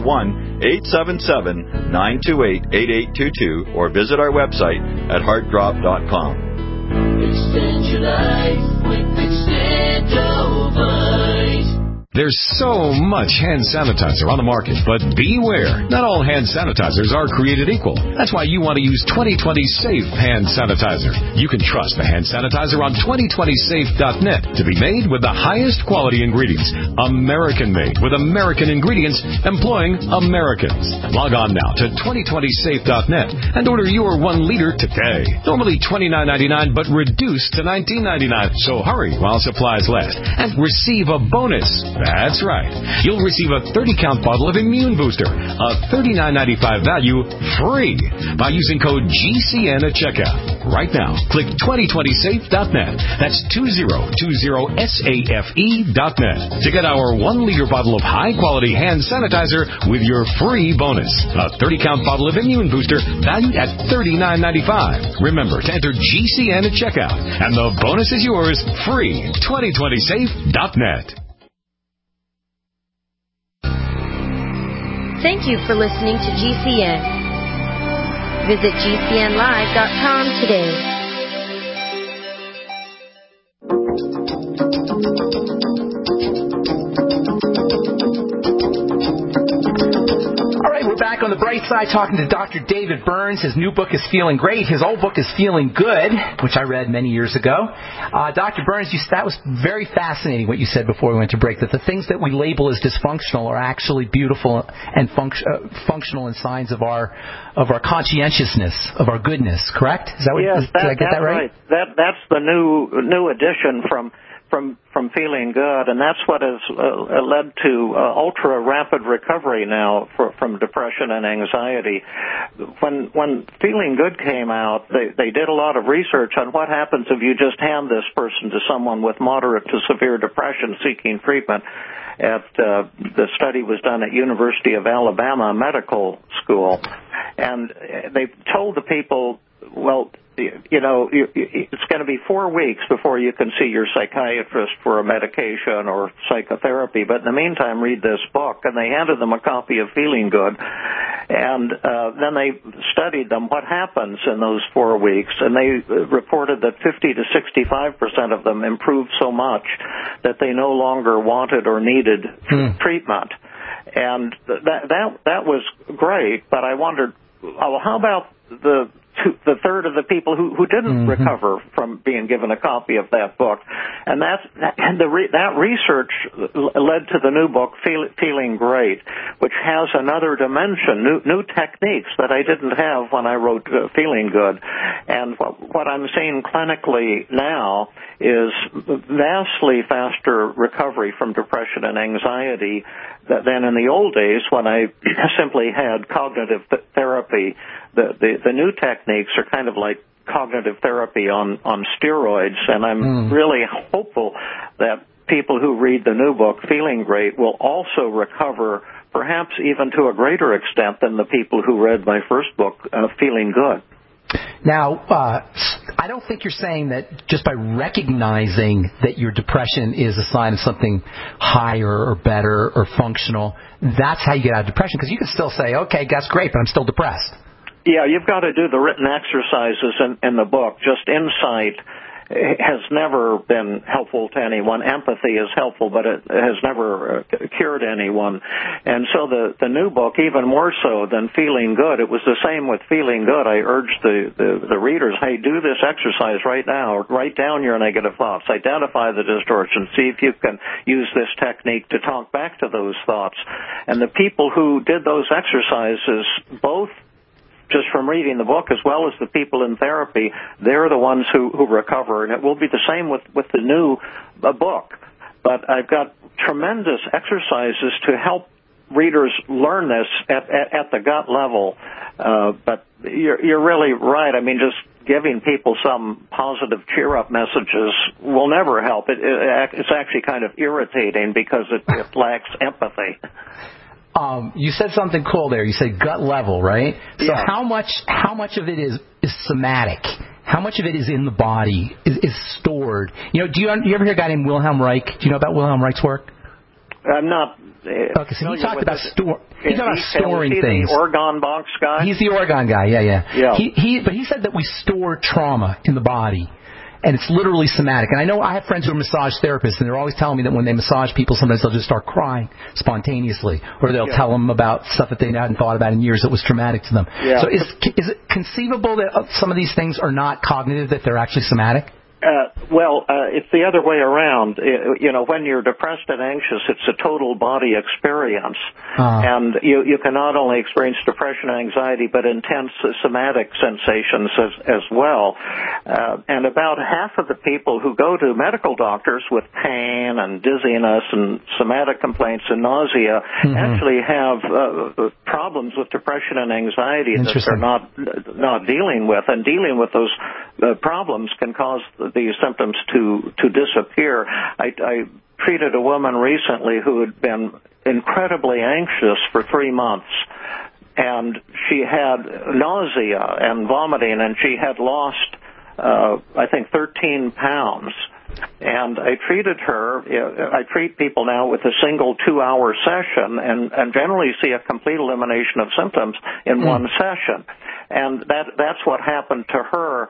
1-877-928-8822, or visit our website at heartdrop.com. Extend your life with Extendovite. There's so much hand sanitizer on the market, but beware. Not all hand sanitizers are created equal. That's why you want to use 2020 Safe Hand Sanitizer. You can trust the hand sanitizer on 2020safe.net to be made with the highest quality ingredients. American-made with American ingredients employing Americans. Log on now to 2020safe.net and order your 1 liter today. Normally $29.99, but reduced to $19.99. So hurry while supplies last and receive a bonus. That's right. You'll receive a 30-count bottle of Immune Booster, a $39.95 value, free by using code GCN at checkout. Right now, click 2020safe.net. That's 2020safe.net to get our 1 liter bottle of high-quality hand sanitizer with your free bonus. A 30-count bottle of Immune Booster valued at $39.95. Remember to enter GCN at checkout, and the bonus is yours free. 2020safe.net. Thank you for listening to GCN. Visit GCNlive.com today. We're back on the bright side talking to Dr. David Burns. His new book is Feeling Great. His old book is Feeling Good, which I read many years ago. Dr. Burns, that was very fascinating what you said before we went to break, that the things that we label as dysfunctional are actually beautiful and functional and signs of our conscientiousness, of our goodness, correct? Is that what, yes, did I get that right? That's the new addition from Feeling Good, and that's what has led to ultra rapid recovery now from depression and anxiety. When Feeling Good came out, they did a lot of research on what happens if you just hand this person to someone with moderate to severe depression seeking treatment. The study was done at University of Alabama Medical School, and they told the people, well, it's going to be 4 weeks before you can see your psychiatrist for a medication or psychotherapy, but in the meantime, read this book. And they handed them a copy of Feeling Good, and then they studied them, what happens in those 4 weeks, and they reported that 50 to 65% of them improved so much that they no longer wanted or needed treatment. And that was great, but I wondered, how about the third of the people who didn't recover from being given a copy of that book? And that research led to the new book, Feeling Great, which has another dimension, new techniques that I didn't have when I wrote Feeling Good. And what I'm seeing clinically now is vastly faster recovery from depression and anxiety than in the old days when I simply had cognitive therapy. The new techniques are kind of like cognitive therapy on steroids, and I'm really hopeful that people who read the new book, Feeling Great, will also recover perhaps even to a greater extent than the people who read my first book, Feeling Good. Now, I don't think you're saying that just by recognizing that your depression is a sign of something higher or better or functional, that's how you get out of depression, because you can still say, okay, that's great, but I'm still depressed. Yeah, you've got to do the written exercises in the book. Just insight has never been helpful to anyone. Empathy is helpful, but it has never cured anyone. And so the new book, even more so than Feeling Good, it was the same with Feeling Good. I urged the readers, hey, do this exercise right now. Write down your negative thoughts. Identify the distortion. See if you can use this technique to talk back to those thoughts. And the people who did those exercises, both just from reading the book as well as the people in therapy, they're the ones who recover. And it will be the same with the new book. But I've got tremendous exercises to help readers learn this at the gut level. But you're really right. I mean, just giving people some positive cheer-up messages will never help. It's actually kind of irritating because it lacks empathy. You said something cool there. You said gut level, right? So yeah. How much of it is somatic? How much of it is in the body, is stored? You know, do you ever hear a guy named Wilhelm Reich? Do you know about Wilhelm Reich's work? I'm not. Okay, so he talked about storing things. The Orgon box guy? He's the Orgon guy, yeah. But he said that we store trauma in the body, and it's literally somatic. And I know I have friends who are massage therapists, and they're always telling me that when they massage people, sometimes they'll just start crying spontaneously, or they'll tell them about stuff that they hadn't thought about in years that was traumatic to them. Yeah. So is it conceivable that some of these things are not cognitive, that they're actually somatic? It's the other way around. When you're depressed and anxious, it's a total body experience. And you can not only experience depression and anxiety, but intense somatic sensations as well. And about half of the people who go to medical doctors with pain and dizziness and somatic complaints and nausea actually have problems with depression and anxiety that they're not dealing with. And dealing with those problems can cause these symptoms to disappear. I treated a woman recently who had been incredibly anxious for 3 months, and she had nausea and vomiting, and she had lost, I think, 13 pounds. And I treated her. I treat people now with a single 2-hour session and generally see a complete elimination of symptoms in one session. And that's what happened to her.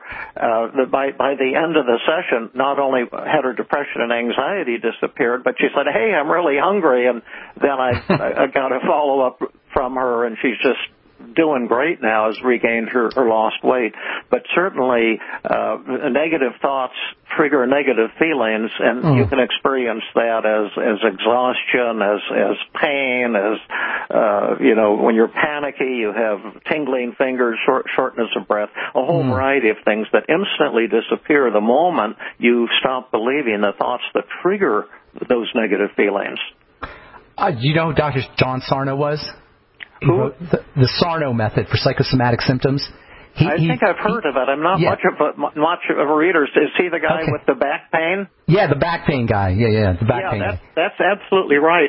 By the end of the session, not only had her depression and anxiety disappeared, but she said, "Hey, I'm really hungry." And then I got a follow-up from her, and she's just doing great now, has regained her lost weight. But certainly negative thoughts trigger negative feelings, and you can experience that as exhaustion, as pain, as when you're panicky, you have tingling fingers, shortness of breath, a whole variety of things that instantly disappear the moment you stop believing the thoughts that trigger those negative feelings. Do you know who Dr. John Sarno was? Who? The Sarno method for psychosomatic symptoms. I think I've heard of it. I'm not much of a reader. Is he the guy with the back pain? Yeah, the back pain guy. Yeah, the back pain. That's absolutely right.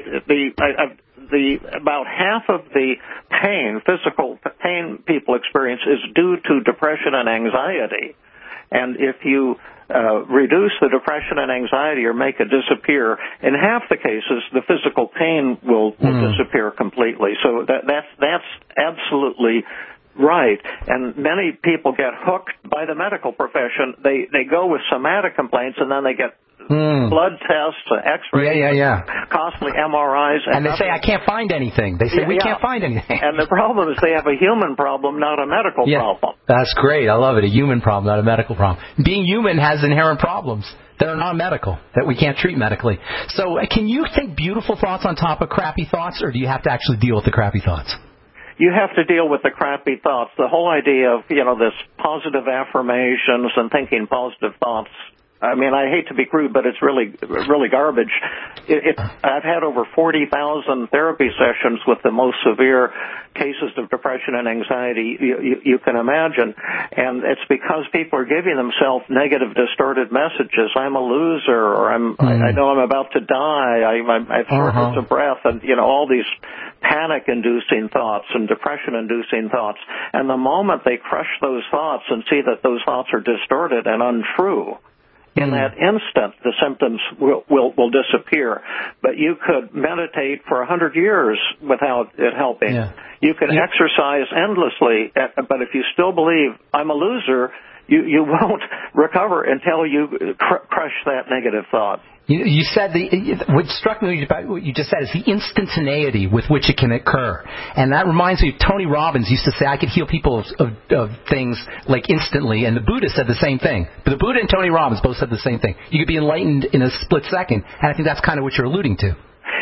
About half of the physical pain people experience is due to depression and anxiety. And if you reduce the depression and anxiety or make it disappear, in half the cases, the physical pain will disappear completely. So that's absolutely right. And many people get hooked by the medical profession. They go with somatic complaints, and then they get blood tests, X-rays, costly MRIs. And they say, "I can't find anything." They say, "We can't find anything." And the problem is they have a human problem, not a medical problem. That's great. I love it. A human problem, not a medical problem. Being human has inherent problems that are not medical, that we can't treat medically. So can you think beautiful thoughts on top of crappy thoughts, or do you have to actually deal with the crappy thoughts? You have to deal with the crappy thoughts. The whole idea of, this positive affirmations and thinking positive thoughts, I mean, I hate to be crude, but it's really garbage. I've had over 40,000 therapy sessions with the most severe cases of depression and anxiety you can imagine. And it's because people are giving themselves negative, distorted messages. I'm a loser, or I know I'm about to die. I have shortness of breath, and, all these panic-inducing thoughts and depression-inducing thoughts. And the moment they crush those thoughts and see that those thoughts are distorted and untrue, in that instant, the symptoms will disappear. But you could meditate for 100 years without it helping. Yeah. You can exercise endlessly, but if you still believe I'm a loser, you won't recover until you crush that negative thought. You said what struck me about what you just said is the instantaneity with which it can occur. And that reminds me of Tony Robbins used to say, I could heal people of things like instantly, and the Buddha said the same thing. But the Buddha and Tony Robbins both said the same thing. You could be enlightened in a split second, and I think that's kind of what you're alluding to.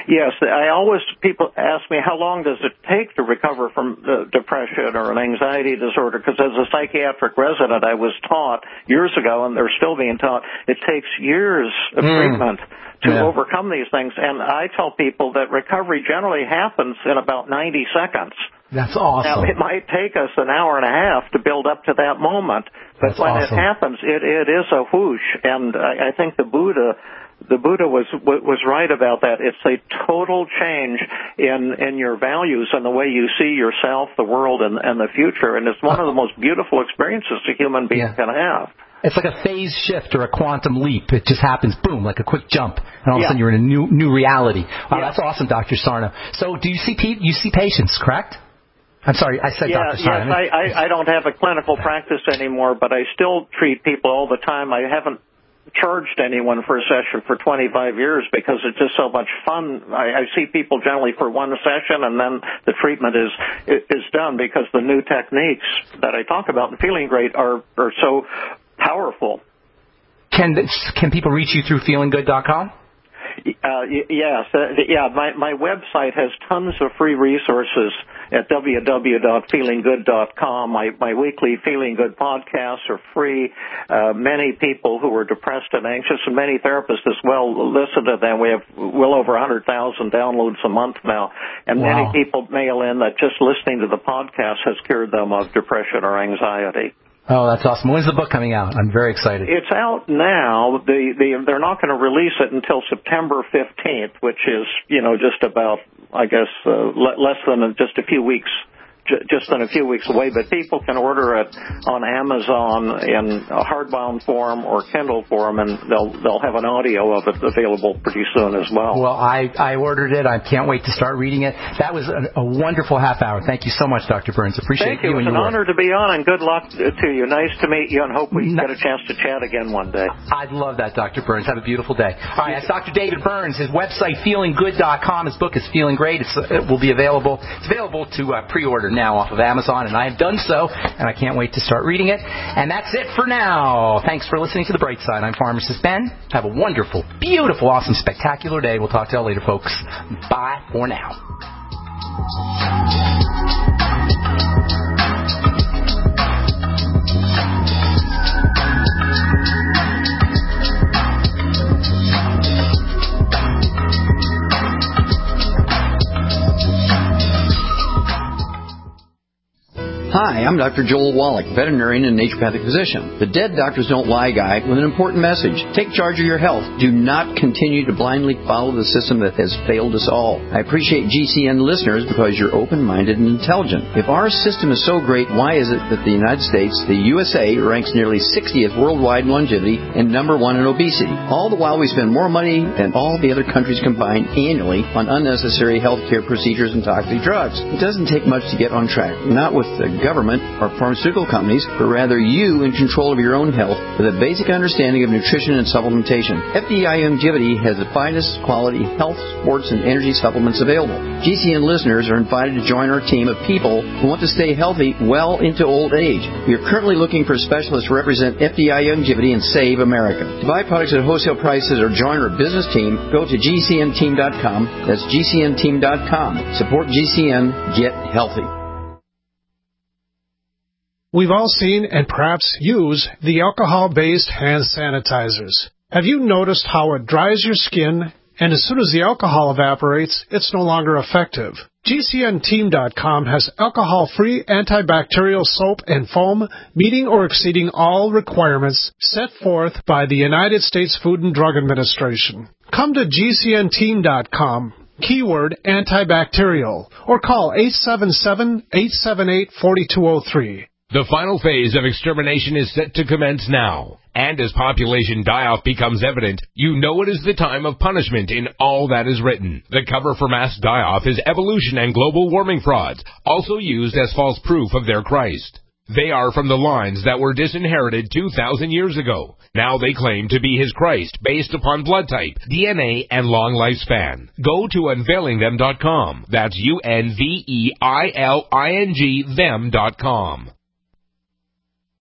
Yes, people ask me, how long does it take to recover from depression or an anxiety disorder? Because as a psychiatric resident, I was taught years ago, and they're still being taught, it takes years of treatment to overcome these things. And I tell people that recovery generally happens in about 90 seconds. That's awesome. Now, it might take us an hour and a half to build up to that moment, but when it happens, it is a whoosh. And I think the Buddha was right about that. It's a total change in your values and the way you see yourself, the world, and the future. And it's one of the most beautiful experiences a human being can have. It's like a phase shift or a quantum leap. It just happens, boom, like a quick jump, and all of a sudden you're in a new reality. Wow, that's awesome, Dr. Sarno. So do you see patients, correct? I'm sorry, I said Dr. Sarno. Yes, I don't have a clinical practice anymore, but I still treat people all the time. I haven't charged anyone for a session for 25 years because it's just so much fun. I see people generally for one session, and then the treatment is done because the new techniques that I talk about in Feeling Great are so powerful. Can people reach you through feelinggood.com? Yes. My website has tons of free resources at www.feelinggood.com. My weekly Feeling Good podcasts are free. Many people who are depressed and anxious, and many therapists as well, listen to them. We have well over 100,000 downloads a month now. And many people mail in that just listening to the podcast has cured them of depression or anxiety. Oh, that's awesome. When's the book coming out? I'm very excited. It's out now. They're not going to release it until September 15th, which is, just about, I guess, less than just a few weeks. Just in a few weeks away, but people can order it on Amazon in a hardbound form or Kindle form, and they'll have an audio of it available pretty soon as well. Well, I ordered it. I can't wait to start reading it. That was a wonderful half hour. Thank you so much, Dr. Burns. Appreciate you and your work. It's an honor to be on, and good luck to you. Nice to meet you, and hope we get a chance to chat again one day. I'd love that, Dr. Burns. Have a beautiful day. All right, that's Dr. David Burns. His website, feelinggood.com. His book is Feeling Great. It will be available. It's available to pre-order now off of Amazon, and I have done so, and I can't wait to start reading it. And that's it for now. Thanks for listening to The Bright Side. I'm Pharmacist Ben. Have a wonderful, beautiful, awesome, spectacular day. We'll talk to you all later, folks. Bye for now. Hi, I'm Dr. Joel Wallach, veterinarian and naturopathic physician. The Dead Doctors Don't Lie guy with an important message. Take charge of your health. Do not continue to blindly follow the system that has failed us all. I appreciate GCN listeners because you're open-minded and intelligent. If our system is so great, why is it that the United States, the USA, ranks nearly 60th worldwide in longevity and number 1 in obesity? All the while we spend more money than all the other countries combined annually on unnecessary healthcare procedures and toxic drugs. It doesn't take much to get on track. Not with the government or pharmaceutical companies, but rather you in control of your own health with a basic understanding of nutrition and supplementation. FDI Longevity has the finest quality health, sports, and energy supplements available. GCN listeners are invited to join our team of people who want to stay healthy well into old age. We are currently looking for specialists to represent FDI Longevity and Save America. To buy products at wholesale prices or join our business team, go to GCNteam.com. That's GCNteam.com. Support GCN. Get healthy. We've all seen and perhaps use the alcohol-based hand sanitizers. Have you noticed how it dries your skin, and as soon as the alcohol evaporates, it's no longer effective? GCNteam.com has alcohol-free antibacterial soap and foam meeting or exceeding all requirements set forth by the United States Food and Drug Administration. Come to GCNteam.com. Keyword antibacterial, or call 877-878-4203. The final phase of extermination is set to commence now. And as population die-off becomes evident, you know it is the time of punishment in all that is written. The cover for mass die-off is evolution and global warming frauds, also used as false proof of their Christ. They are from the lines that were disinherited 2,000 years ago. Now they claim to be his Christ based upon blood type, DNA, and long lifespan. Go to unveilingthem.com. That's UNVEILING them.com.